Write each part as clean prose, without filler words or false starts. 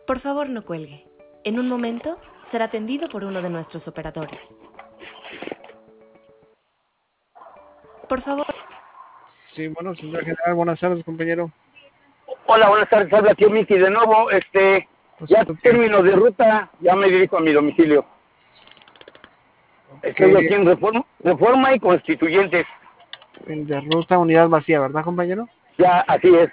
Por favor, no cuelgue. En un momento será atendido por uno de nuestros operadores. Por favor. Sí, bueno, señor general, buenas tardes, compañero. Hola, buenas tardes, habla aquí Miki de nuevo. Ya término de ruta, ya me dirijo a mi domicilio. Okay. Estoy aquí en Reforma y Constituyentes. De ruta, unidad vacía, ¿verdad, compañero? Ya, así es.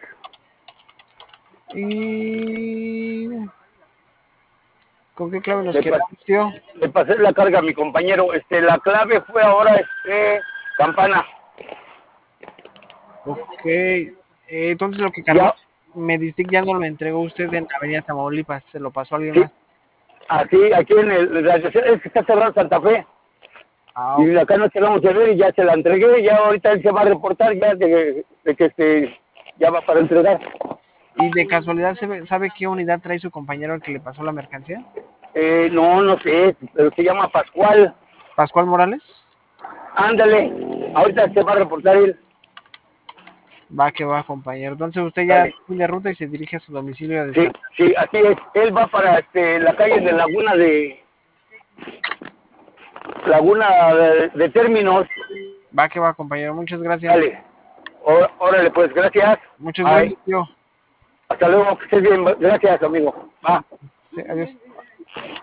¿Y con qué clave nos quedamos, tío? Le pasé la carga a mi compañero. La clave fue ahora, campana. Ok. Entonces lo que cargó Medistic ya no lo entregó usted en la avenida Tamaulipas, se lo pasó a alguien más. Así, aquí en es que está cerrado Santa Fe. Y acá nos quedamos de ver y ya se la entregué. Ya ahorita él se va a reportar ya de que ya va para entregar. ¿Y de casualidad sabe qué unidad trae su compañero al que le pasó la mercancía? No sé, pero se llama Pascual. ¿Pascual Morales? Ándale, ahorita se va a reportar él. Va que va, compañero. Entonces usted ya de ruta y se dirige a su domicilio a descansar. Sí, así es. Él va para la calle de Laguna de Términos. Va que va, compañero. Muchas gracias. Dale. Órale, pues, gracias. Muchas gracias, tío. Hasta luego, que estés bien. Gracias, amigo. Va. Sí, adiós.